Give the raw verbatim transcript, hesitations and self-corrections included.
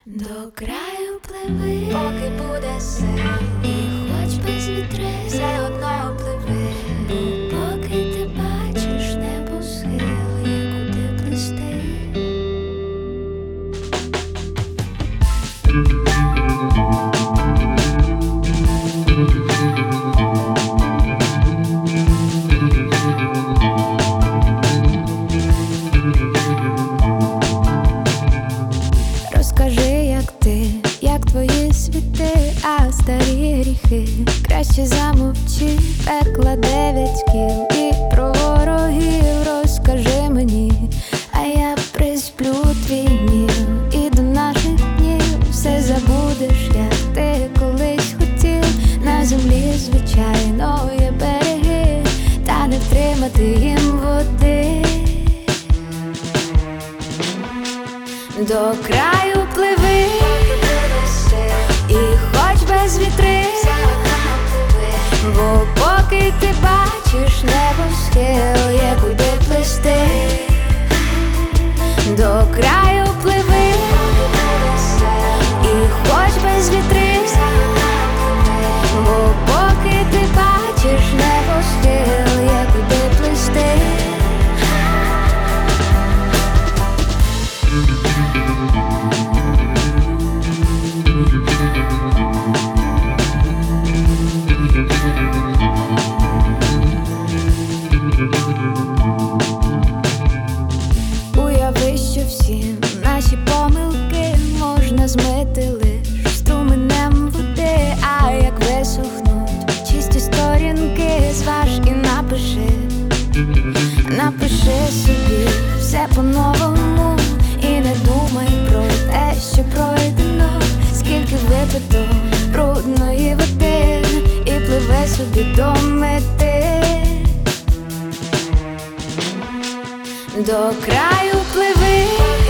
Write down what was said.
До краю пливи, поки буде сил, і хоч без вітри, все одно пливи, бо поки ти бачиш небо схил, є куди плисти. Розкажи, як ти, як твої світи, а старі гріхи краще замовчи. Пекла дев'ять кіл і про ворогів розкажи мені, а я присплю твій гнів, і до наших днів все забудеш, як ти колись хотів. На землі, звичайно, є береги, та не втримати їм води. До краю пливи, і хоч без вітри, бо поки ти бачиш небо схил, є куди плисти. До краю пливи, і хоч без вітри, бо поки ти бачиш небо схил, є куди плисти. Уяви, що всі наші помилки можна змити лиш струменем води. А як висохнуть чисті сторінки, зваж і напиши, напиши собі все по-новому, і не думай про те, що пройдено. Скільки випито брудної води, і пливе собі до мети. До краю пливи,